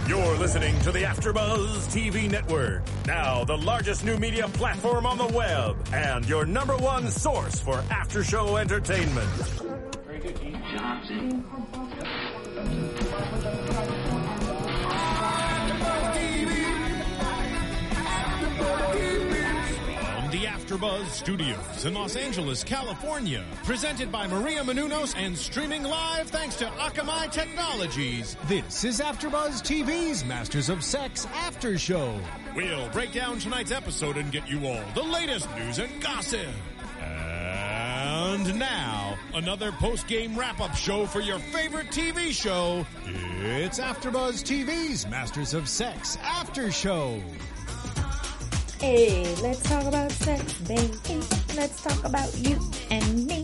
You're listening to the AfterBuzz TV Network, now the largest new media platform on the web, and your number one source for after-show entertainment. Very good, Keith. Johnson. From the AfterBuzz Studios in Los Angeles, California, presented by Maria Menounos and streaming live thanks to Akamai Technologies. This is AfterBuzz TV's Masters of Sex After Show. We'll break down tonight's episode and get you all the latest news and gossip. And now, another post-game wrap-up show for your favorite TV show. It's AfterBuzz TV's Masters of Sex After Show. Hey, let's talk about sex, baby. Let's talk about you and me.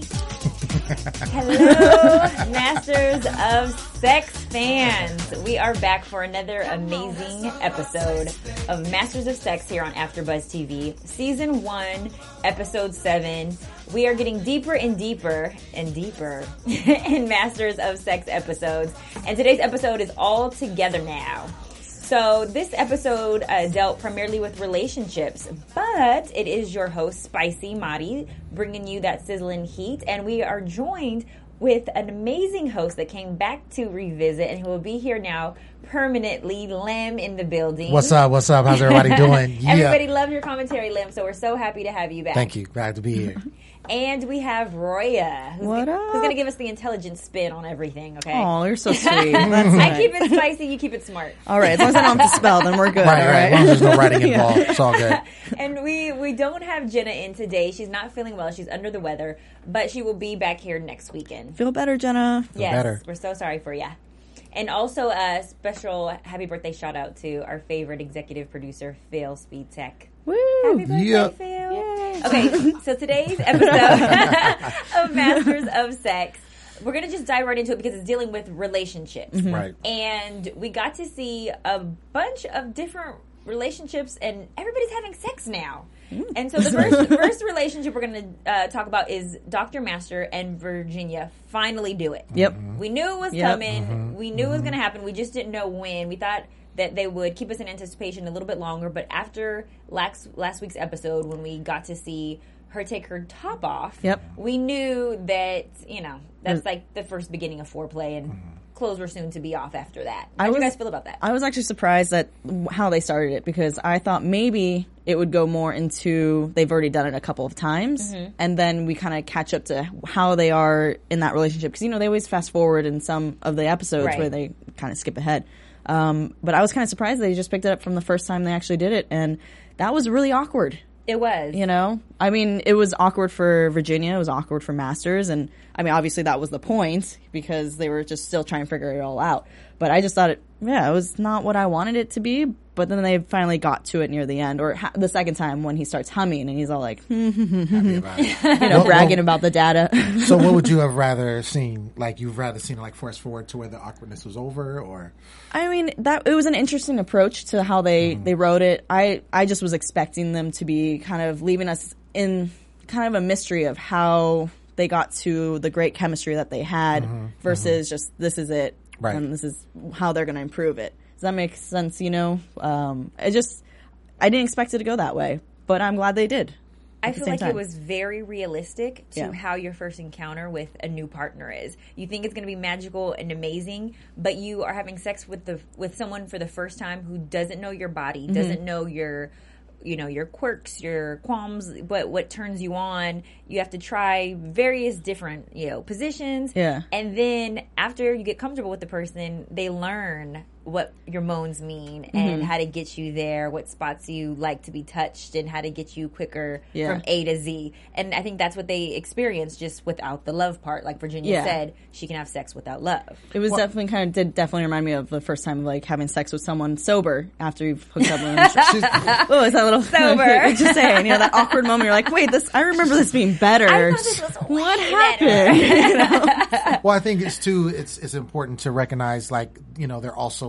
Hello, Masters of Sex fans. We are back for another amazing episode of Masters of Sex here on AfterBuzz TV. Season 1, Episode 7. We are getting deeper and deeper and deeper in Masters of Sex episodes. And today's episode is all together now. So this episode dealt primarily with relationships, but it is your host, Spicy Mari, bringing you that sizzling heat. And we are joined with an amazing host that came back to revisit and who will be here now permanently, Lem in the building. What's up? What's up? How's everybody doing? Yeah. Everybody loves your commentary, Lem, so we're so happy to have you back. Thank you. Glad to be here. And we have Roya, who's going to give us the intelligent spin on everything, okay? Oh, you're so sweet. That's I nice. keep it spicy, you keep it smart. All right, as long as I don't have to spell, then we're good. Right. As long as there's no writing Yeah. involved, it's all good. And we don't have Jenna in today. She's not feeling well. She's under the weather, but she will be back here next weekend. Feel better, Jenna. Yes, better. we're so sorry for you. And also a special happy birthday shout out to our favorite executive producer, Phil Speedtech. Woo! Happy birthday, Yeah. Phil. Yay. Okay, so today's episode of Masters of Sex, we're going to just dive right into it because it's dealing with relationships. Right. And we got to see a bunch of different relationships, and everybody's having sex now. And so the first relationship we're going to talk about is Dr. Master and Virginia finally do it. Yep. We knew it was Yep. coming. We knew it was going to happen. We just didn't know when. We thought that they would keep us in anticipation a little bit longer. But after last week's episode, when we got to see her take her top off, Yep. we knew that, that's like the first beginning of foreplay, and clothes were soon to be off after that. How do you guys feel about that? I was actually surprised at how they started it because I thought maybe it would go more into they've already done it a couple of times, and then we kind of catch up to how they are in that relationship because they always fast forward in some of the episodes Right. where they kind of skip ahead. But I was kind of surprised they just picked it up from the first time they actually did it, and that was really awkward. It was. I mean, it was awkward for Virginia. It was awkward for Masters. And, I mean, obviously that was the point because they were just still trying to figure it all out. But I just thought it was not what I wanted it to be. But then they finally got to it near the end. Or the second time when he starts humming and he's all like, Happy about it. bragging about the data. So what would you have rather seen? Like, you've rather seen it like fast forward to where the awkwardness was over, or? I mean, it was an interesting approach to how they wrote it. I just was expecting them to be kind of leaving us in kind of a mystery of how they got to the great chemistry that they had versus just this is it, Right. and this is how they're going to improve it. Does that make sense? I didn't expect it to go that way, but I'm glad they did. I at the feel same like time. it was very realistic to Yeah. how your first encounter with a new partner is. You think it's going to be magical and amazing, but you are having sex with someone for the first time who doesn't know your body, doesn't know your quirks, your qualms, what turns you on. You have to try various different, positions. Yeah. And then after you get comfortable with the person, they learn what your moans mean and how to get you there, what spots you like to be touched, and how to get you quicker Yeah. from A to Z. And I think that's what they experienced just without the love part. Like Virginia Yeah. said, she can have sex without love. It was definitely remind me of the first time like having sex with someone sober after you've hooked up with them. Oh, it's that little Sober. Just saying, that awkward moment. You're like, wait, I remember this being better. I thought this was What way happened? Well, I think it's important to recognize, like, they're also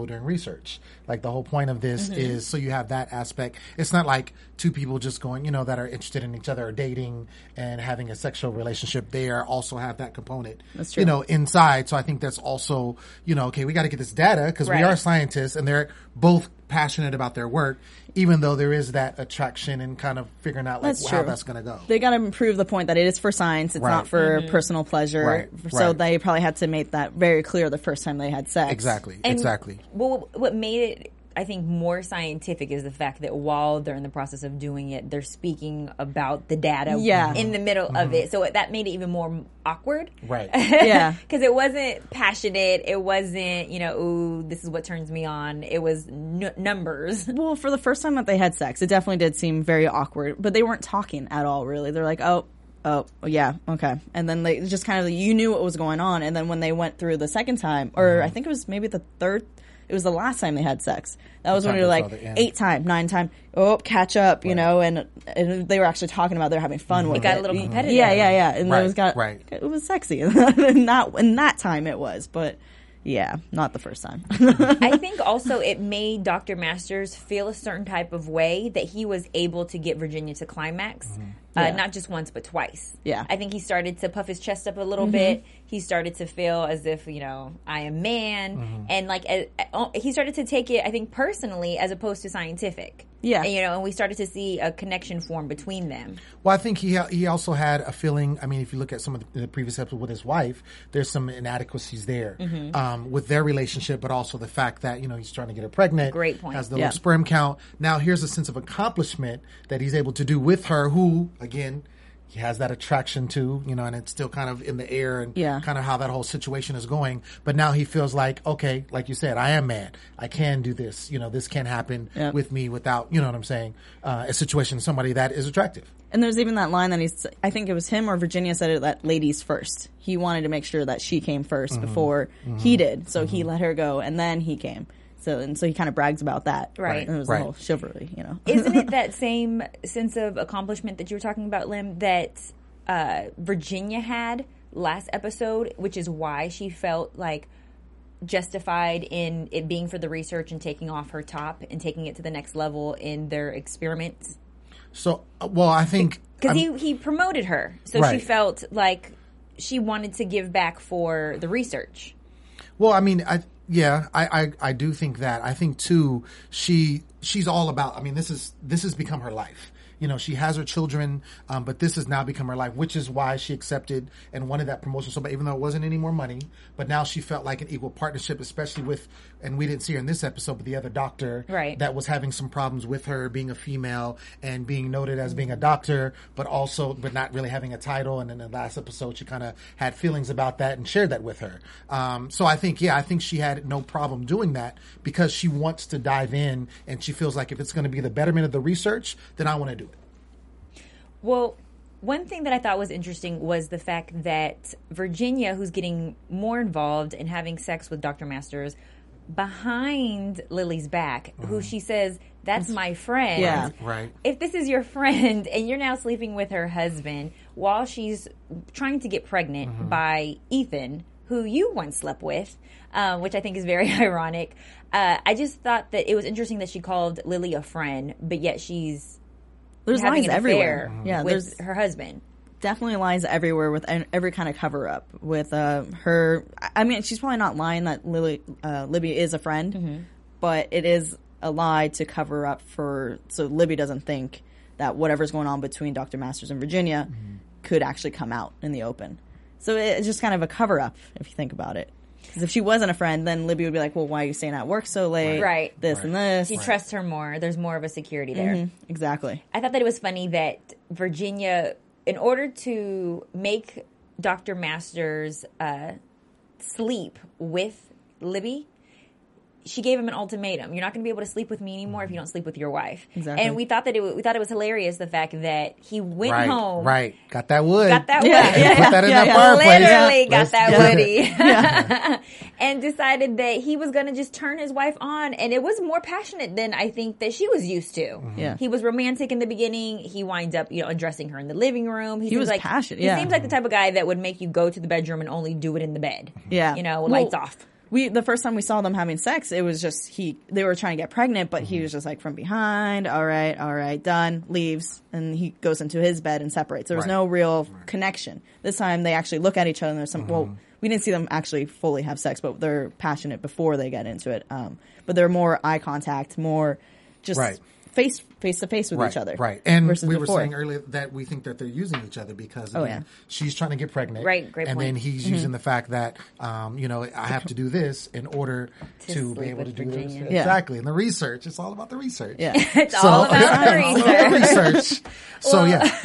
during research. Like the whole point of this is so you have that aspect. It's not like two people just going, you know, that are interested in each other or dating and having a sexual relationship. They are also have that component, That's true. you know, inside. So I think that's also, you know, okay, we got to get this data because we Right. are scientists and they're both passionate about their work, even though there is that attraction and kind of figuring out like That's how true. that's going to go. They got to improve the point that it is for science. It's Right. not for personal pleasure. Right, So right. they probably had to make that very clear the first time they had sex. Exactly. And Exactly. Well, what made it, I think, more scientific is the fact that while they're in the process of doing it, they're speaking about the data Yeah. in the middle of it. So that made it even more awkward. Right. Yeah. Because it wasn't passionate. It wasn't, you know, ooh, this is what turns me on. It was numbers. Well, for the first time that they had sex, it definitely did seem very awkward, but they weren't talking at all, really. They're like, oh, yeah, okay. And then they just kind of, you knew what was going on. And then when they went through the second time, or I think it was maybe the third, it was the last time they had sex. That was when time they were they like, saw the end. 8 time, 9 time, catch up, you know, and they were actually talking about they're having fun with it. got a little competitive. Yeah. And Right, it was right. it was sexy. And not in that time it was, but yeah, not the first time. I think also it made Dr. Masters feel a certain type of way that he was able to get Virginia to climax, Yeah. not just once but twice. Yeah. I think he started to puff his chest up a little bit. He started to feel as if, you know, I am man, and like he started to take it, I think, personally as opposed to scientific. Yeah. And, you know, and we started to see a connection form between them. Well, I think he also had a feeling. I mean, if you look at some of the previous episodes with his wife, there's some inadequacies there with their relationship, but also the fact that, you know, he's trying to get her pregnant. Great point. Has the Yeah. low sperm count. Now here's a sense of accomplishment that he's able to do with her, who again he has that attraction to, you know, and it's still kind of in the air and Yeah. kind of how that whole situation is going. But now he feels like, okay, like you said, I am man. I can do this. You know, this can happen Yep. with me without, you know what I'm saying, a situation, somebody that is attractive. And there's even that line that I think it was him or Virginia said it, that ladies first. He wanted to make sure that she came 1st before he did. So he let her go and then he came. So he kind of brags about that. Right. And it was Right. the whole chivalry, you know. Isn't it that same sense of accomplishment that you were talking about, Lim, that Virginia had last episode, which is why she felt like justified in it being for the research and taking off her top and taking it to the next level in their experiments? So, well, I think Because he promoted her, so she Right. felt like she wanted to give back for the research. Well, I mean, I do think that. I think too, she's all about. I mean, this has become her life. You know, she has her children, but this has now become her life, which is why she accepted and wanted that promotion. So, but even though it wasn't any more money, but now she felt like an equal partnership, especially with, and we didn't see her in this episode, but the other doctor Right. that was having some problems with her being a female and being noted as being a doctor, but not really having a title. And in the last episode, she kind of had feelings about that and shared that with her. So I think she had no problem doing that because she wants to dive in and she feels like if it's going to be the betterment of the research, then I want to do it. Well, one thing that I thought was interesting was the fact that Virginia, who's getting more involved in having sex with Dr. Masters, behind Lily's back, who she says, that's my friend. Yeah. Right. If this is your friend and you're now sleeping with her husband while she's trying to get pregnant by Ethan, who you once slept with, which I think is very ironic, I just thought that it was interesting that she called Lily a friend, but yet she's There's having lies an everywhere. affair Yeah, with there's her husband. definitely lies everywhere with every kind of cover up with her. I mean, she's probably not lying that Libby is a friend, but it is a lie to cover up so Libby doesn't think that whatever's going on between Dr. Masters and Virginia could actually come out in the open. So it's just kind of a cover up if you think about it. Because if she wasn't a friend, then Libby would be like, well, why are you staying at work so late? Right. This and this. She trusts her more. There's more of a security there. Exactly. I thought that it was funny that Virginia, in order to make Dr. Masters sleep with Libby, she gave him an ultimatum. You're not going to be able to sleep with me anymore if you don't sleep with your wife. Exactly. And we thought that it was hilarious, the fact that he went home. Right. Got that wood. Got that Yeah, wood. yeah, Put that in yeah, that yeah. fireplace. Literally got Let's that get woody. it. And decided that he was going to just turn his wife on. And it was more passionate than I think that she was used to. Yeah. He was romantic in the beginning. He winds up, undressing her in the living room. He seems was like passionate, yeah. He seems like the type of guy that would make you go to the bedroom and only do it in the bed. Yeah. Lights Well, off. the first time we saw them having sex, it was just they were trying to get pregnant, but he was just like from behind, all right, done, leaves, and he goes into his bed and separates. There was no real connection. This time they actually look at each other and there's some, well, we didn't see them actually fully have sex, but they're passionate before they get into it. But they're more eye contact, more just face to face with each other. Right. And versus we were before. saying earlier that we think that they're using each other because she's trying to get pregnant. Right, great and point. then he's using the fact that, I have to do this in order to be sleep able to with do this. Virginia. Yeah. Exactly. And the research, it's all about the research. Yeah. It's all about the all about the research. So,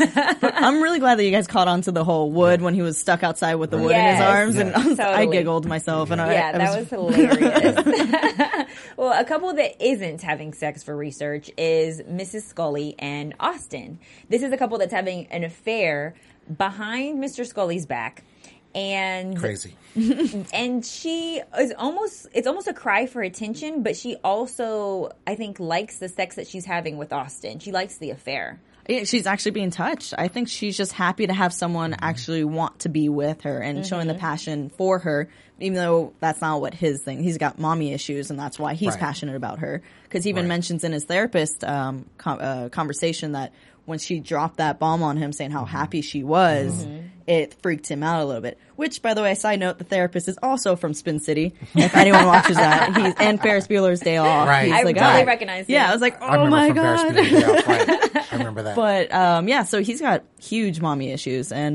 I'm really glad that you guys caught on to the whole wood when he was stuck outside with the wood in his Yes. arms, and I Totally. giggled myself. And Yeah, that was hilarious. Well, a couple that isn't having sex for research is Mrs. Scully and Austin. This is a couple that's having an affair behind Mr. Scully's back. And crazy. and she is it's almost a cry for attention, but she also, I think, likes the sex that she's having with Austin. She likes the affair. Yeah, she's actually being touched. I think she's just happy to have someone actually want to be with her and showing the passion for her, even though that's not what his thing. He's got mommy issues, and that's why he's passionate about her. Because he even mentions in his therapist conversation that when she dropped that bomb on him saying how happy she was, it freaked him out a little bit. Which, by the way, side note, the therapist is also from Spin City. If anyone watches that, and Ferris Bueller's Day Off. Right. He's I the totally guy. recognize him. Yeah, I was like, I oh remember my from Ferris god. Bueller's Day Off, right. I remember that. But so he's got huge mommy issues, and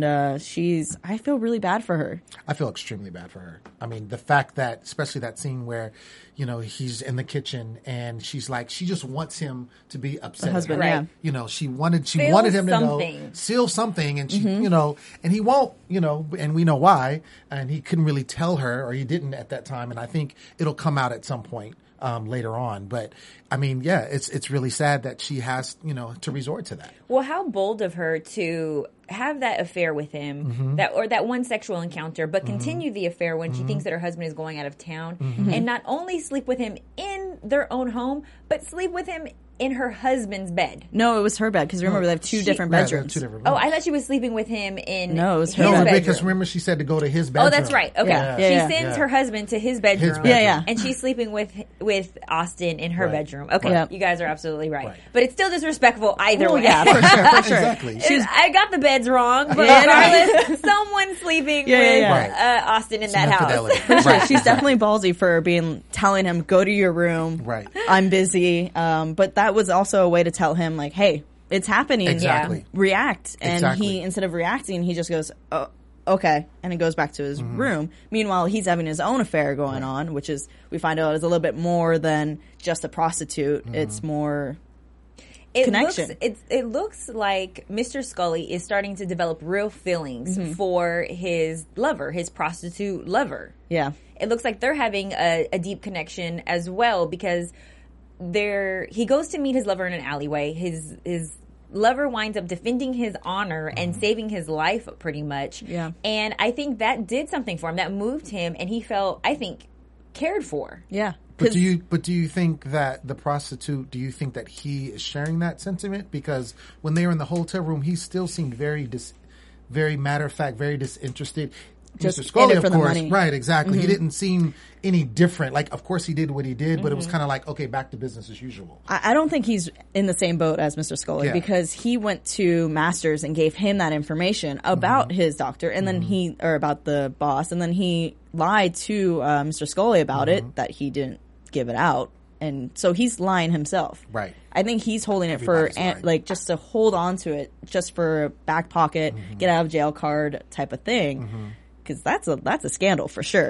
I feel really bad for her. I feel extremely bad for her. I mean, the fact that, especially that scene where, he's in the kitchen and she's like, she just wants him to be upset. The husband, at her. yeah. You know, she wanted Feel him to something. know, seal something, and she, and he won't, and we know why, and he couldn't really tell her, or he didn't at that time, and I think it'll come out at some point. Later on, but I mean, yeah, it's really sad that she has, to resort to that. Well, how bold of her to have that affair with him, that one sexual encounter, but continue the affair when she thinks that her husband is going out of town, and not only sleep with him in their own home, but sleep with him in her husband's bed. No, it was her bed, because remember they have two different Right, they have bedrooms. two different Oh, rooms. I thought she was sleeping with him in No, it was his her No, bedroom. because remember she said to go to his bedroom. Oh, that's right. Okay, Yeah. she Yeah, sends yeah. her husband to his bedroom. His bedroom. Yeah. And she's sleeping with Austin in her Right. bedroom. Okay, Yep. you guys are absolutely right. Right. But it's still disrespectful either Well, way. yeah, for sure. Exactly. I got the beds wrong, but Yeah, regardless, someone's sleeping Yeah, with yeah. Austin in Some that house. infidelity. Right. She's definitely ballsy for telling him, go to your room. Right. I'm busy. But that was also a way to tell him, like, hey, it's happening. Exactly. React. And Exactly. he, instead of reacting, he just goes, oh, okay. And it goes back to his room. Meanwhile, he's having his own affair going on, which is, we find out is a little bit more than just a prostitute. It's more connection. It looks like Mr. Scully is starting to develop real feelings for his lover, his prostitute lover. Yeah. It looks like they're having a deep connection as well, because he goes to meet his lover in an alleyway. His lover winds up defending his honor and saving his life pretty much. Yeah. And I think that did something for him. That moved him, and he felt, I think, cared for. Yeah. But do you think that the prostitute? Do you think that he is sharing that sentiment? Because when they were in the hotel room, he still seemed very matter of fact, very disinterested. Just Mr. Scully, in it of for the course, money. right? Exactly. He didn't seem any different. Like, of course, he did what he did, but it was kind of like, okay, back to business as usual. I don't think he's in the same boat as Mr. Scully, Yeah. because he went to Masters and gave him that information about his doctor, and then about the boss, and then he lied to Mr. Scully about it, that he didn't give it out. And so he's lying himself. Right. I think he's holding it Everybody's lying. just to hold on to it, just for a back pocket, get out of jail card type of thing. Because that's a scandal for sure.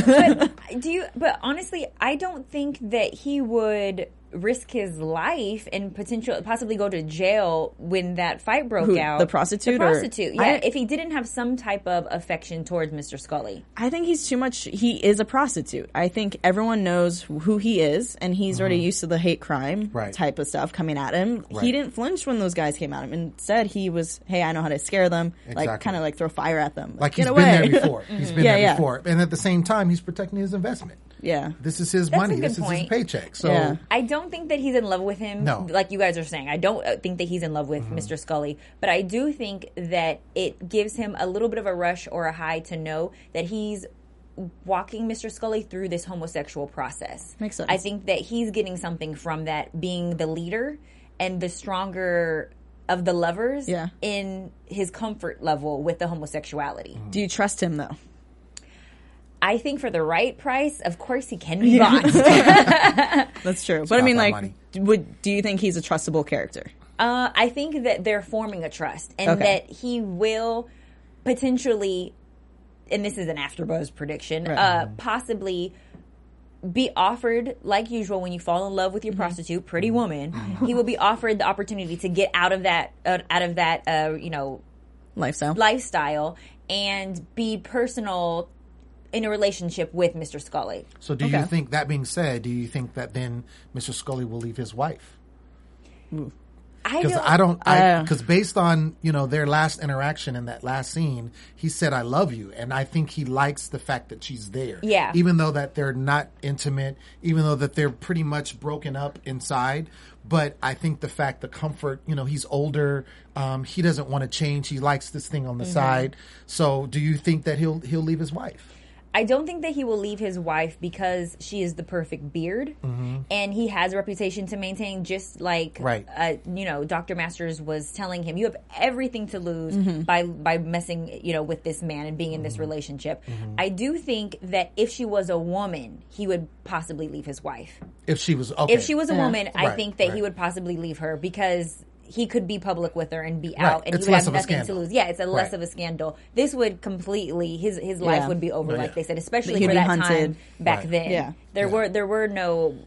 But honestly, I don't think that he would risk his life and possibly go to jail when that fight broke Who, out. the prostitute? The prostitute, yeah. I- if he didn't have some type of affection towards Mr. Scully. I think he's too much. He is a prostitute. I think everyone knows who he is, and he's already used to the hate crime Right. type of stuff coming at him. Right. He didn't flinch when those guys came at him, and said he was, "Hey, I know how to scare them, like Exactly. kind of like throw fire at them, Like get he's away." been there before. He's been Yeah, there yeah. before, and at the same time, he's protecting his investment. Yeah. This is his That's a money. good This is point. his paycheck. So Yeah. I don't think that he's in love with him, No. like you guys are saying. I don't think that he's in love with Mr. Scully, but I do think that it gives him a little bit of a rush or a high to know that he's walking Mr. Scully through this homosexual process. Makes sense. I think that he's getting something from that, being the leader and the stronger of the lovers in his comfort level with the homosexuality. Do you trust him though? I think for the right price, of course he can be bought. That's true. But I mean, like, money. do you think he's a trustable character? I think that they're forming a trust, and that he will potentially, and this is an AfterBuzz prediction, possibly be offered, like usual, when you fall in love with your prostitute, pretty woman, he will be offered the opportunity to get out of that, lifestyle, and be personal in a relationship with Mr. Scully. So do you think, that being said, do you think that then Mr. Scully will leave his wife? Because based on, their last interaction in that last scene, he said, "I love you." And I think he likes the fact that she's there. Yeah. Even though that they're not intimate, even though that they're pretty much broken up inside. But I think the comfort, he's older. He doesn't want to change. He likes this thing on the side. So do you think that he'll leave his wife? I don't think that he will leave his wife because she is the perfect beard, and he has a reputation to maintain. Just like, Dr. Masters was telling him, you have everything to lose by messing, with this man and being in this relationship. I do think that if she was a woman, he would possibly leave his wife. If she was a woman, I think that he would possibly leave her because he could be public with her and be out, and he would have nothing to lose. Yeah, it's less of a scandal. This would completely his life would be over, like they said, especially for that time back then. Yeah. There were no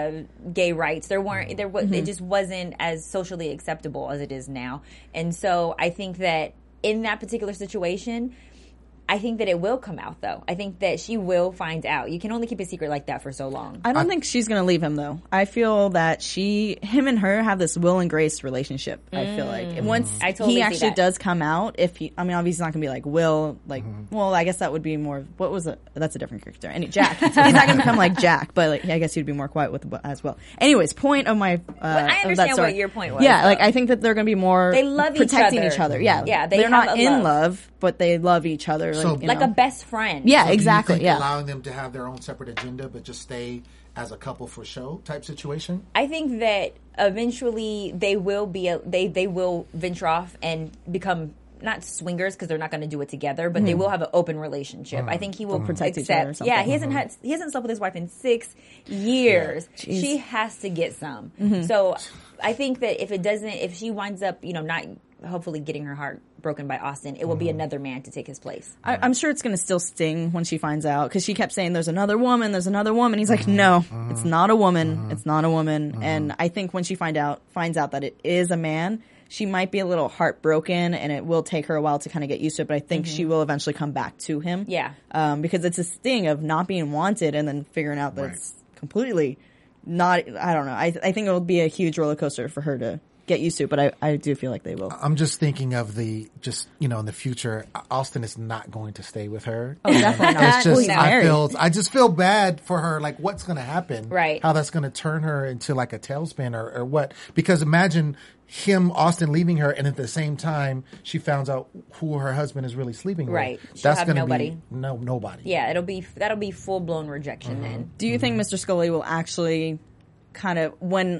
gay rights. There weren't. It just wasn't as socially acceptable as it is now. And so I think that in that particular situation, I think that it will come out, though. I think that she will find out. You can only keep a secret like that for so long. I don't think she's going to leave him, though. I feel that him and her have this Will and Grace relationship, I feel like. Once he actually does come out, obviously he's not going to be like Will, well, I guess that would be more, that's a different character. And Jack. He's not going to become like Jack, but I guess he'd be more quiet with as well. Anyways, point of my, I understand what your point was. Yeah, I think that they're going to be more they love protecting each other. Yeah, they're not in love, but they love each other. So, like a best friend. Yeah, so exactly. Do you think allowing them to have their own separate agenda, but just stay as a couple for show type situation? I think that eventually they will be. They will venture off and become not swingers because they're not going to do it together, but they will have an open relationship. I think he will protect each other. Yeah, he hasn't slept with his wife in 6 years. Yeah. She has to get some. So I think that if she winds up, not hopefully getting her heart broken by Austin, it will be another man to take his place. I'm sure it's going to still sting when she finds out, because she kept saying, there's another woman. He's like, no, it's not a woman. It's not a woman. And I think when she finds out that it is a man, she might be a little heartbroken, and it will take her a while to kind of get used to it, but I think she will eventually come back to him. Yeah. Because it's a sting of not being wanted and then figuring out that it's completely not, I don't know. I think it will be a huge roller coaster for her to get used to, but I do feel like they will. I'm just thinking of in the future, Austin is not going to stay with her. Oh, definitely not. It's just, I just feel bad for her, like what's going to happen, right? How that's going to turn her into like a tailspin or what? Because imagine Austin leaving her, and at the same time she finds out who her husband is really sleeping with. Right. That's going to be nobody. Yeah, that'll be full blown rejection then. Do you think Mr. Scully will actually kind of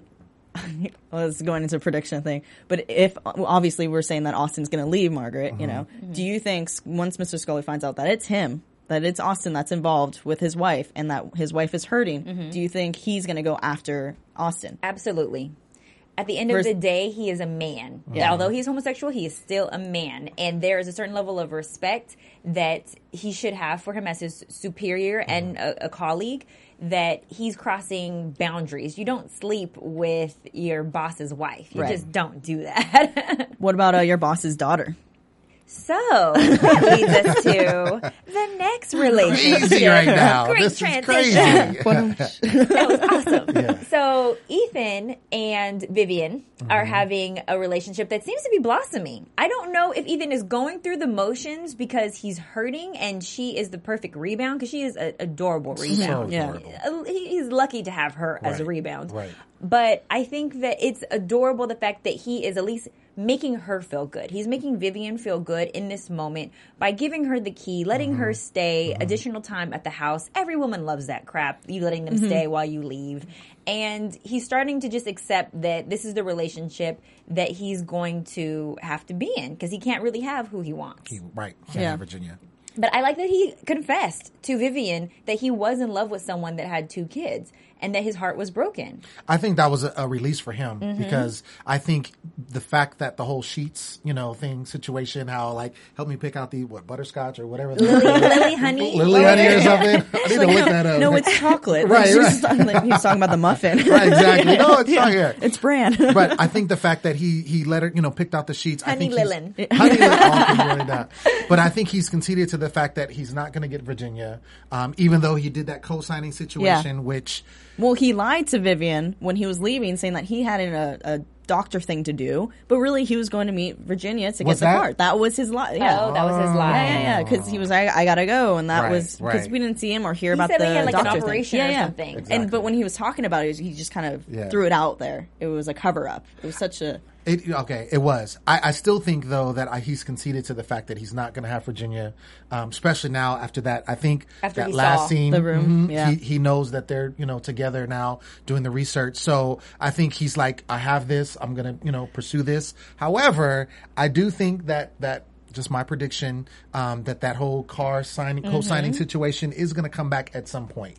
well, it's going into a prediction thing, but if obviously we're saying that Austin's going to leave Margaret, do you think once Mr. Scully finds out that it's him, that it's Austin that's involved with his wife and that his wife is hurting, do you think he's going to go after Austin? Absolutely. At the end of the day, he is a man. Yeah. Although he's homosexual, he is still a man. And there is a certain level of respect that he should have for him as his superior and a colleague, that he's crossing boundaries. You don't sleep with your boss's wife. You just don't do that. What about your boss's daughter? So that leads us to the next relationship. Crazy right now. Great this transition. Is crazy. That was awesome. Yeah. So Ethan and Vivian are having a relationship that seems to be blossoming. I don't know if Ethan is going through the motions because he's hurting and she is the perfect rebound, because she is an adorable rebound. So adorable. He's lucky to have her as a rebound. Right. But I think that it's adorable, the fact that he is at least making her feel good. He's making Vivian feel good in this moment by giving her the key, letting her stay additional time at the house. Every woman loves that crap. You letting them stay while you leave. And he's starting to just accept that this is the relationship that he's going to have to be in because he can't really have who he wants. Can't have Virginia. But I like that he confessed to Vivian that he was in love with someone that had 2 kids and that his heart was broken. I think that was a release for him because I think the fact that the whole sheets, situation, how like help me pick out the butterscotch or whatever. Lily honey. Lily honey or something. I need to look that up. No, it's chocolate. Right. He was talking about the muffin. Right, exactly. No, it's not here. It's bran. But I think the fact that he let her, picked out the sheets. Honey Lilin. Honey Lilin. But I think he's conceded to the fact that he's not going to get Virginia, even though he did that co-signing situation, which... Well, he lied to Vivian when he was leaving, saying that he had a doctor thing to do, but really he was going to meet Virginia to get the part. That was his lie. Yeah. Oh, that was his lie. Yeah. Because he was like, I gotta go, and that was because we didn't see him or hear about the he had like doctor an operation thing. or something. Exactly. But when he was talking about it, he just kind of threw it out there. It was a cover up. It was such a. It was. I still think, though, that he's conceded to the fact that he's not going to have Virginia, especially now after that. I think after that last scene, the room, he knows that they're, together now doing the research. So I think he's like, I have this. I'm going to, pursue this. However, I do think that just my prediction, that whole co-signing situation is going to come back at some point.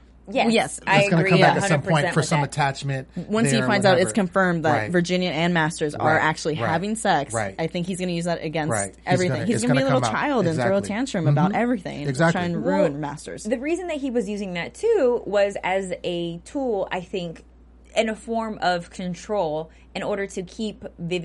Yes, I it's going to agree. come back at some point for some attachment. Once he finds out it's confirmed that Virginia and Masters are actually having sex, I think he's going to use that against everything. He's going to be a little child and throw a tantrum about everything. Exactly. Trying to ruin Masters. The reason that he was using that too was as a tool, I think, in a form of control in order to keep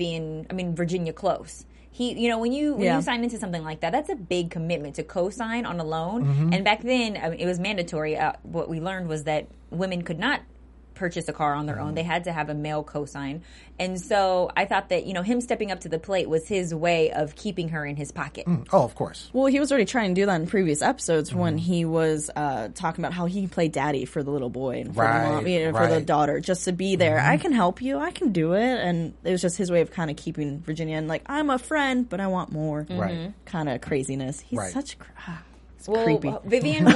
Virginia close. He, when you sign into something like that, that's a big commitment to co-sign on a loan. And back then, it was mandatory. What we learned was that women could not purchase a car on their own. They had to have a male co-sign. And so I thought that, him stepping up to the plate was his way of keeping her in his pocket. Oh, of course. Well, he was already trying to do that in previous episodes when he was talking about how he can play daddy for the little boy and for the mom, for the daughter, just to be there. I can help you. I can do it. And it was just his way of kind of keeping Virginia and like, I'm a friend, but I want more. Right. Kind of craziness. He's such creepy. Vivian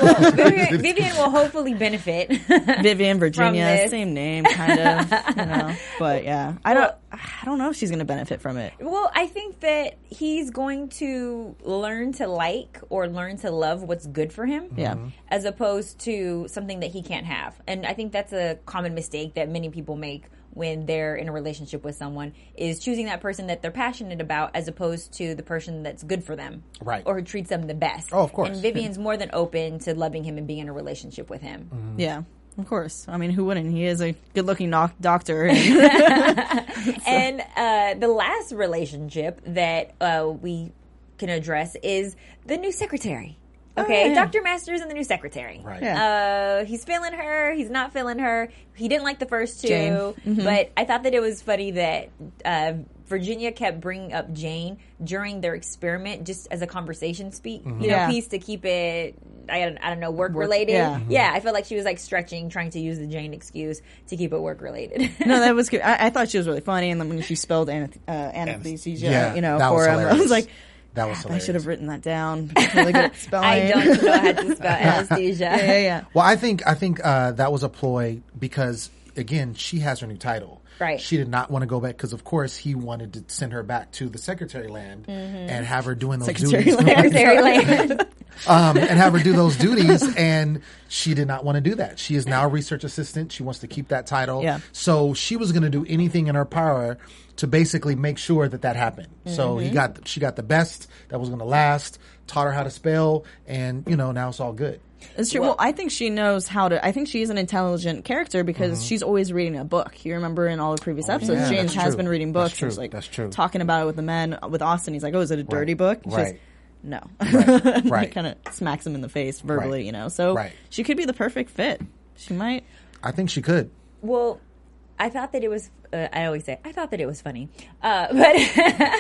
will hopefully benefit. Vivian, Virginia, same name, kind of. But yeah, I don't know if she's going to benefit from it. Well, I think that he's going to learn to like or learn to love what's good for him, as opposed to something that he can't have. And I think that's a common mistake that many people make when they're in a relationship with someone, is choosing that person that they're passionate about as opposed to the person that's good for them. Right. Or who treats them the best. Oh, of course. And Vivian's more than open to loving him and being in a relationship with him. Yeah, of course. I mean, who wouldn't? He is a good-looking doctor. And the last relationship that we can address is the new secretary. Okay, Dr. Masters and the new secretary. Right. Yeah. He's feeling her. He's not feeling her. He didn't like the first two. Jane. But I thought that it was funny that Virginia kept bringing up Jane during their experiment just as a conversation piece to keep it, I don't know, work-related. Yeah, I felt like she was like stretching, trying to use the Jane excuse to keep it work-related. No, that was good. I thought she was really funny, and then when she spelled anesthesia, for him, I was like, that was hilarious. I should have written that down. Really good at spelling. I don't know how to spell anesthesia. Yeah. Well, I think that was a ploy because, again, she has her new title. Right. She did not want to go back because, of course, he wanted to send her back to the Secretary Land and have her doing those duties. Secretary Land. And have her do those duties, and she did not want to do that. She is now a research assistant. She wants to keep that title. Yeah. So she was going to do anything in her power to basically make sure that happened. So she got the best that was going to last, taught her how to spell, and, now it's all good. It's true. Well, I think she knows how to. I think she's an intelligent character because she's always reading a book. You remember in all the previous episodes, Jane has been reading books. That's true. She's like That's true. Talking about it with the men. With Austin, he's like, "Oh, is it a dirty book?" And Right. No. Right. He kind of smacks him in the face verbally, So she could be the perfect fit. She might. I think she could. Well, I thought that it was. I always say I thought that it was funny, but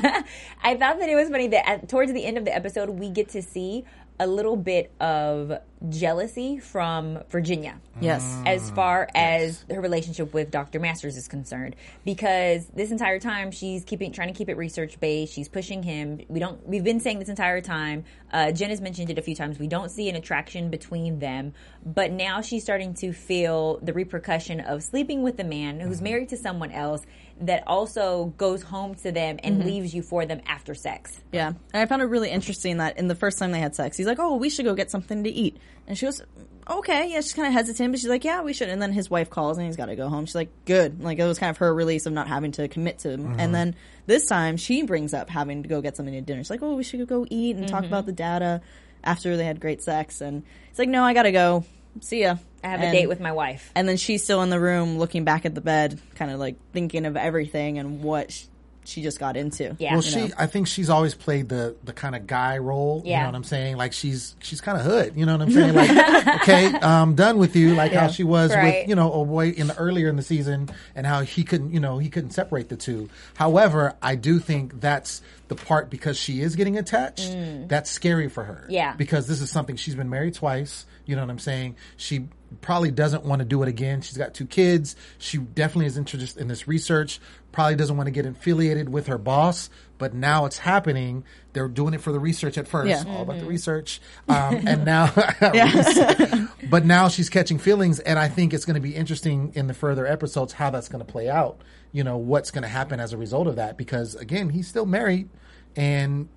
I thought that it was funny that towards the end of the episode we get to see a little bit of jealousy from Virginia. Yes. As far as her relationship with Dr. Masters is concerned, because this entire time she's trying to keep it research based. She's pushing him. We've been saying this entire time. Jen has mentioned it a few times. We don't see an attraction between them, but now she's starting to feel the repercussion of sleeping with a man who's married to someone else that also goes home to them and leaves you for them after sex. Yeah. And I found it really interesting that in the first time they had sex, he's like, oh, we should go get something to eat. And she goes, okay. Yeah, she's kind of hesitant, but she's like, yeah, we should. And then his wife calls and he's got to go home. She's like, good. Like, it was kind of her release of not having to commit to him. And then this time she brings up having to go get something to dinner. She's like, oh, we should go eat and talk about the data after they had great sex. And it's like, no, I got to go. See ya. I have a date with my wife. And then she's still in the room looking back at the bed, kind of like thinking of everything and what she just got into. Yeah. Well, I think she's always played the kind of guy role. Yeah. You know what I'm saying? Like she's kind of hood. You know what I'm saying? Like, okay, I'm done with you. Like how she was Right. with, a boy earlier in the season and how he couldn't separate the two. However, I do think that's the part because she is getting attached. That's scary for her. Yeah. Because this is something she's been married twice. You know what I'm saying? She probably doesn't want to do it again. She's got 2 kids. She definitely is interested in this research. Probably doesn't want to get affiliated with her boss, but now it's happening. They're doing it for the research at first, all about the research. And now, but now she's catching feelings. And I think it's going to be interesting in the further episodes how that's going to play out. What's going to happen as a result of that? Because again, he's still married and,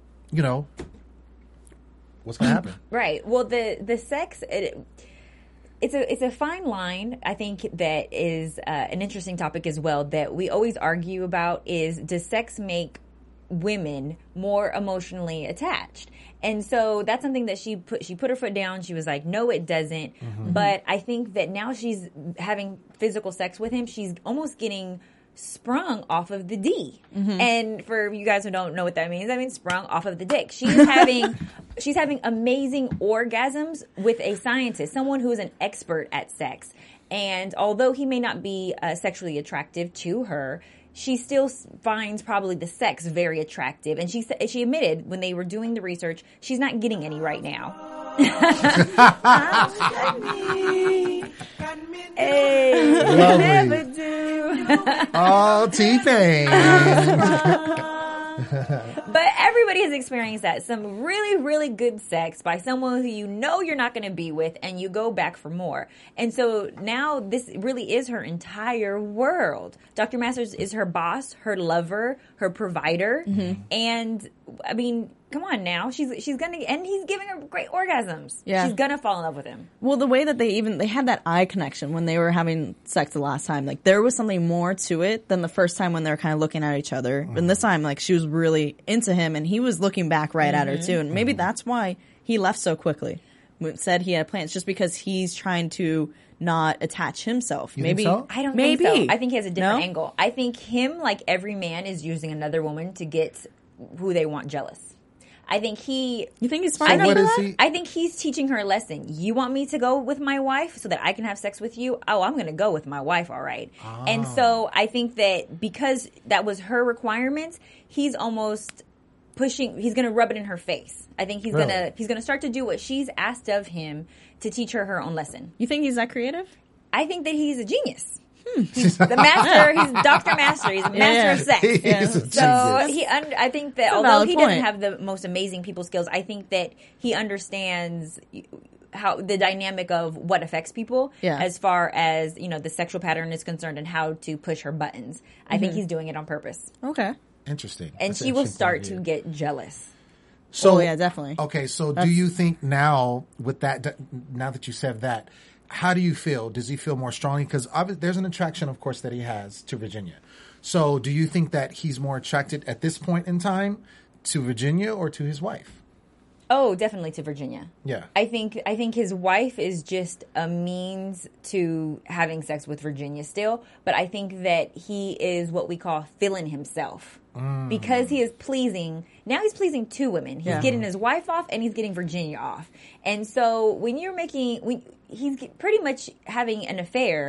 what's going to happen? Right. Well, the sex, it's a fine line. I think that is an interesting topic as well that we always argue about is, does sex make women more emotionally attached? And so that's something that she put her foot down. She was like, no, it doesn't. But I think that now she's having physical sex with him. She's almost getting sprung off of the D. And for you guys who don't know what that means sprung off of the dick. She's having amazing orgasms with a scientist, someone who is an expert at sex. And although he may not be sexually attractive to her, she still finds probably the sex very attractive. And she admitted when they were doing the research, she's not getting any right now. Hey, Lovely. never do. Oh, T-Pain. But everybody has experienced that. Some really, really good sex by someone who you know you're not going to be with, and you go back for more. And so now this really is her entire world. Dr. Masters is her boss, her lover, her provider. And, I mean, come on now. She's going to, and he's giving her great orgasms. Yeah. She's going to fall in love with him. Well, the way that they had that eye connection when they were having sex the last time, like there was something more to it than the first time when they were kind of looking at each other. And this time, like she was really into him and he was looking back right at her too. And maybe that's why he left so quickly. Said he had plans just because he's trying to not attach himself. You maybe think so? I don't maybe. think so. I think he has a different No? angle. I think him, like every man, is using another woman to get who they want jealous. I think You think he's smart I enough what for is that? he? I think he's teaching her a lesson. You want me to go with my wife so that I can have sex with you? Oh, I'm going to go with my wife, all right. And so I think that because that was her requirement, he's almost pushing. He's going to rub it in her face. I think he's Really? going to start to do what she's asked of him to teach her her own lesson. You think he's that creative? I think that he's a genius. He's the master. He's Dr. Master. He's a master of sex. He's a So genius. I think that a although valid he point. doesn't have the most amazing people skills, I think that he understands how the dynamic of what affects people Yeah. as far as, the sexual pattern is concerned and how to push her buttons. I think he's doing it on purpose. Okay. Interesting. And That's an she will interesting start point to of view. get jealous. So Oh, yeah, definitely. Okay, so do you think now with that, now that you said that, how do you feel? Does he feel more strongly? Because there's an attraction, of course, that he has to Virginia. So do you think that he's more attracted at this point in time to Virginia or to his wife? Oh, definitely to Virginia. Yeah. I think his wife is just a means to having sex with Virginia still, but I think that he is what we call filling himself. Because he is pleasing, now he's pleasing 2 women. He's getting his wife off and he's getting Virginia off. And so when he's pretty much having an affair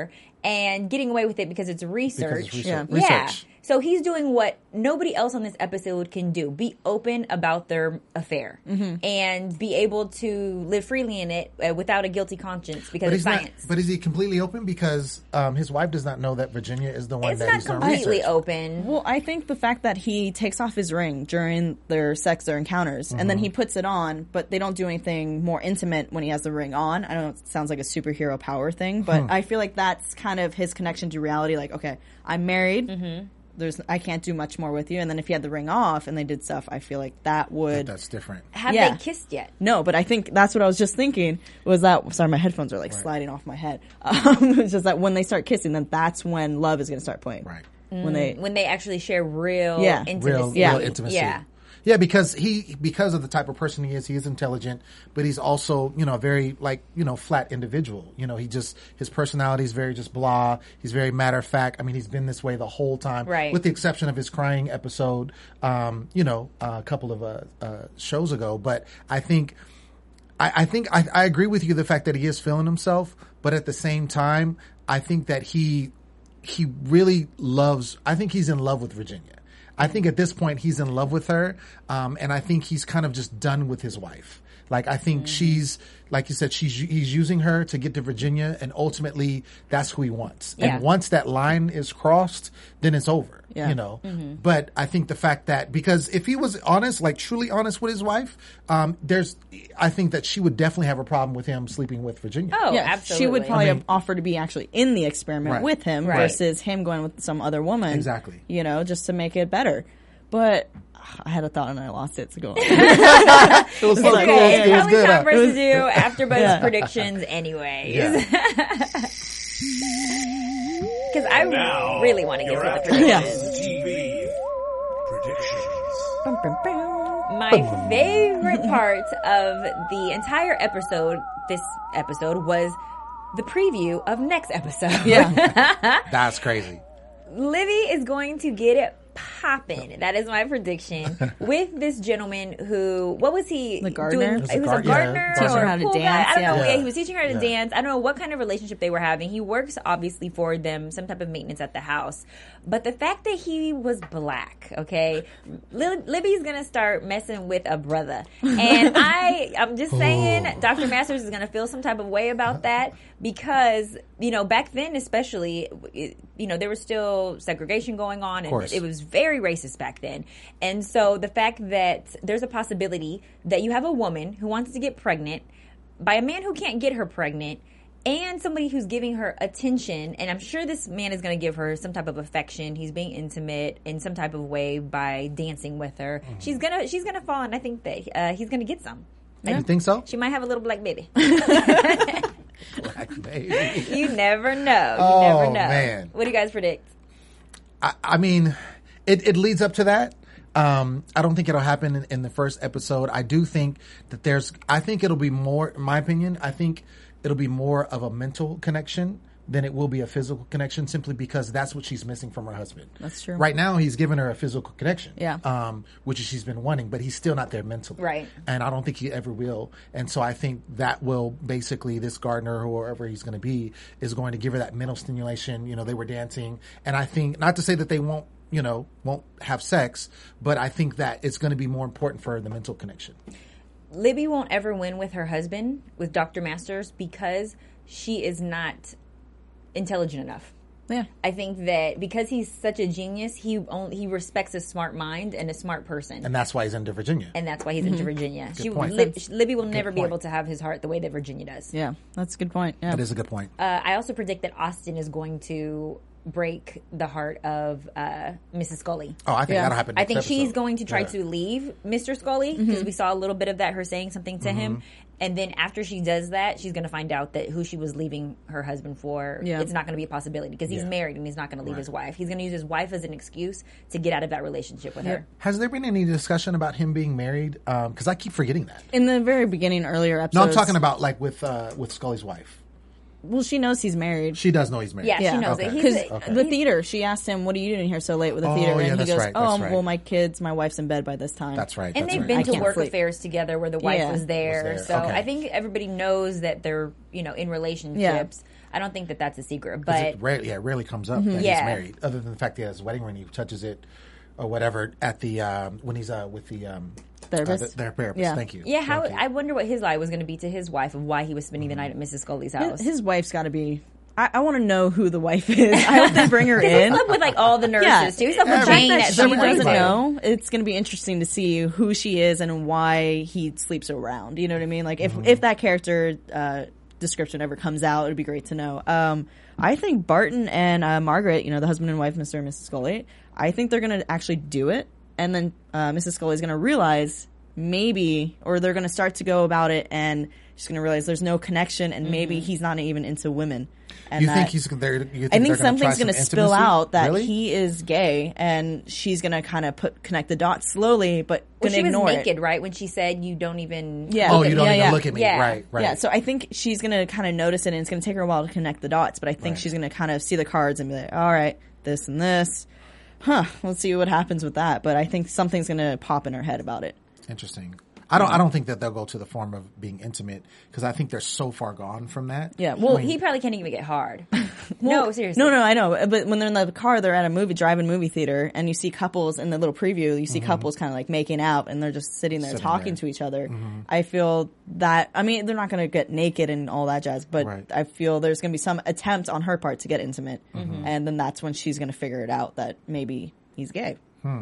and getting away with it because it's research. Because it's Yeah. research. So he's doing what nobody else on this episode can do. Be open about their affair and be able to live freely in it without a guilty conscience because But it's science. But is he completely open? Because his wife does not know that Virginia is the one It's that not he's doing completely research. open. Well, I think the fact that he takes off his ring during their encounters, and then he puts it on, but they don't do anything more intimate when he has the ring on. I don't know, it sounds like a superhero power thing, but I feel like that's kind of his connection to reality. Like, okay, I'm married. I can't do much more with you. And then if he had the ring off and they did stuff, I feel like that would. That's different. Have Yeah. they kissed yet? No, but I think that's what I was just thinking was that, sorry, my headphones are like sliding off my head. It's just that when they start kissing, then that's when love is going to start playing. Right. When they Actually share real Yeah. intimacy. Yeah. Real intimacy. Yeah. Yeah, because of the type of person he is intelligent, but he's also, a very, flat individual. His personality is very just blah. He's very matter of fact. I mean, he's been this way the whole time. Right. With the exception of his crying episode, a couple of shows ago. But I think I agree with you, the fact that he is feeling himself, but at the same time, I think that he really loves, I think he's in love with Virginia. I think at this point he's in love with her, and I think he's kind of just done with his wife. Like, I think she's, like you said, he's using her to get to Virginia, and ultimately that's who he wants. Yeah. And once that line is crossed, then it's over. Yeah. But I think the fact that, because if he was honest, like truly honest with his wife, I think that she would definitely have a problem with him sleeping with Virginia. Oh, yeah, absolutely. she would probably have offered to be actually in the experiment Right. with him Right. versus him going with some other woman. Exactly. Just to make it better. But I had a thought and I lost it. So go on. It was so Okay, cool. It was Kelly good. Tom versus you, AfterBuzz predictions anyways. Yeah. Because I Now, really want to get your to the AfterBuzz predictions. TV predictions. My favorite part of the entire episode, this episode, was the preview of next episode. Yeah. That's crazy. Livy is going to get it popping. That is my prediction. With this gentleman who, what was he The gardener? doing? Was He was a yeah, gardener teaching or her a how to pool guy? dance, I don't know. yeah. Yeah, he was teaching her to Yeah. dance. I don't know what kind of relationship they were having. He works obviously for them, some type of maintenance at the house. But the fact that he was black, okay, Libby's gonna start messing with a brother, and I'm just saying, Dr. Masters is gonna feel some type of way about that because back then especially, there was still segregation going on, and course. it was very racist back then. And so the fact that there's a possibility that you have a woman who wants to get pregnant by a man who can't get her pregnant, and somebody who's giving her attention, and I'm sure this man is going to give her some type of affection. He's being intimate in some type of way by dancing with her. She's gonna fall, and I think that he's gonna get some. You think so? She might have a little black baby. Black baby. You never know. You Oh, never know. man. What do you guys predict? I mean, it leads up to that. I don't think it'll happen in the first episode. I do think that I think it'll be more, in my opinion, I think it'll be more of a mental connection than it will be a physical connection, simply because that's what she's missing from her husband. That's true. Right now, he's given her a physical connection. Yeah. Which she's been wanting, but he's still not there mentally. Right. And I don't think he ever will. And so I think that will basically, this gardener or whoever he's going to be is going to give her that mental stimulation. They were dancing. And I think, not to say that they won't have sex, but I think that it's going to be more important for her, the mental connection. Libby won't ever win with her husband, with Dr. Masters, because she is not intelligent enough. Yeah. I think that because he's such a genius, he respects a smart mind and a smart person. And that's why he's into Virginia. And that's why he's into Virginia. point. Libby will never be point. able to have his heart the way that Virginia does. Yeah. That's a good point. Yeah. That is a good point. I also predict that Austin is going to break the heart of Mrs. Scully. Oh, I think that'll happen I next think she's episode. going to try Yeah. to leave Mr. Scully because we saw a little bit of that, her saying something to him. And then after she does that, she's going to find out that who she was leaving her husband for, Yeah. it's not going to be a possibility because he's Yeah. married and he's not going to leave his wife. He's going to use his wife as an excuse to get out of that relationship with her. Has there been any discussion about him being married? Because I keep forgetting that. In the very beginning, earlier episodes. No, I'm talking about like with Scully's wife. Well, she knows he's married. She does know he's married. Yeah, Yeah. she knows Okay. it. Because He's the theater, she asked him, "What are you doing here so late with the Oh, theater?" yeah, And he that's goes, right, "Oh, that's right. well, my kids, my wife's in bed by this time." That's right. and that's they've right. been I to can't work sleep. affairs together where the wife Yeah. was there. Was there. So Okay. I think everybody knows that they're, in relationships. I don't think that that's a secret. 'Cause But it rarely comes up that Yeah. he's married, other than the fact that he has his wedding ring, he touches it or whatever at the when he's with the Therapist? their therapist. Yeah. Thank you. yeah, Thank you. I wonder what his lie was going to be to his wife of why he was spending the night at Mrs. Scully's house. His wife's got to be. I want to know who the wife is. I hope they bring her He in. slept with like all the nurses Yeah. too. He slept Yeah, with right. Jane That at she some point. doesn't Right. know. It's going to be interesting to see who she is and why he sleeps around. You know what I mean? Like if that character description ever comes out, it'd be great to know. I think Barton and Margaret, the husband and wife, Mr. and Mrs. Scully, I think they're going to actually do it, and then Mrs. Scully is going to realize maybe, or they're going to start to go about it, and she's going to realize there's no connection, and maybe he's not even into women. And You that- think he's there? You think I think they're something's going going to to spill out that really? he is gay, and she's going to kind of connect the dots slowly, but Well, going she to was ignore naked, it. right? When she said, "You don't even." Yeah. Oh, look you at don't me." even yeah. look at me. Yeah. Right. Yeah, so I think she's going to kind of notice it, and it's going to take her a while to connect the dots, but I think Right. she's going to kind of see the cards and be like, all right, this and this. Let's see what happens with that. But I think something's going to pop in her head about it. Interesting. I don't think that they'll go to the form of being intimate because I think they're so far gone from that. Yeah, Well, well, he probably can't even get hard. No, seriously. No, I know. But when they're in the car, they're at a drive-in movie theater, and you see couples in the little preview. You see couples kind of like making out, and they're just sitting there talking to each other. I feel that. I mean, they're not going to get naked and all that jazz, but Right. I feel there's going to be some attempt on her part to get intimate, and then that's when she's going to figure it out that maybe he's gay.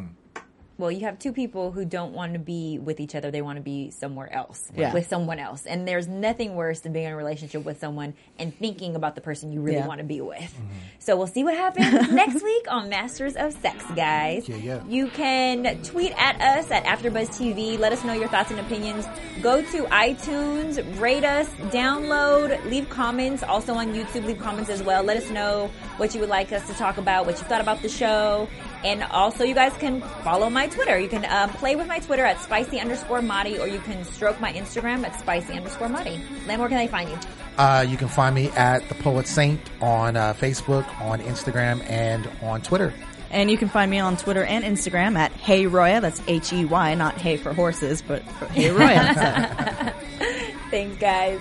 Well, you have two people who don't want to be with each other. They want to be somewhere else, Yeah. with someone else. And there's nothing worse than being in a relationship with someone and thinking about the person you really Yeah. want to be with. So we'll see what happens next week on Masters of Sex, guys. Yeah. You can tweet at us at AfterBuzzTV. Let us know your thoughts and opinions. Go to iTunes, rate us, download, leave comments. Also on YouTube, leave comments as well. Let us know what you would like us to talk about, what you thought about the show. And also, you guys can follow my Twitter. You can play with my Twitter at spicy_Madi, or you can stroke my Instagram at spicy_Madi. Len, where can they find you? You can find me at The Poet Saint on Facebook, on Instagram, and on Twitter. And you can find me on Twitter and Instagram at Hey Roya. That's HEY, not Hey for horses, but for Hey Roya. Thanks, guys.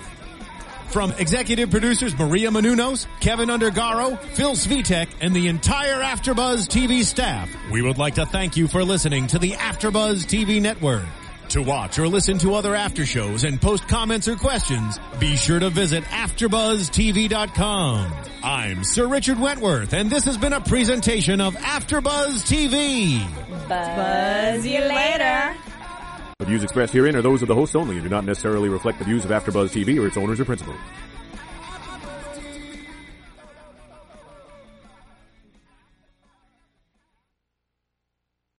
From executive producers Maria Menounos, Kevin Undergaro, Phil Svitek, and the entire AfterBuzz TV staff, we would like to thank you for listening to the AfterBuzz TV network. To watch or listen to other after shows and post comments or questions, be sure to visit AfterBuzzTV.com. I'm Sir Richard Wentworth, and this has been a presentation of AfterBuzz TV. Buzz you later. The views expressed herein are those of the hosts only and do not necessarily reflect the views of AfterBuzz TV or its owners or principals.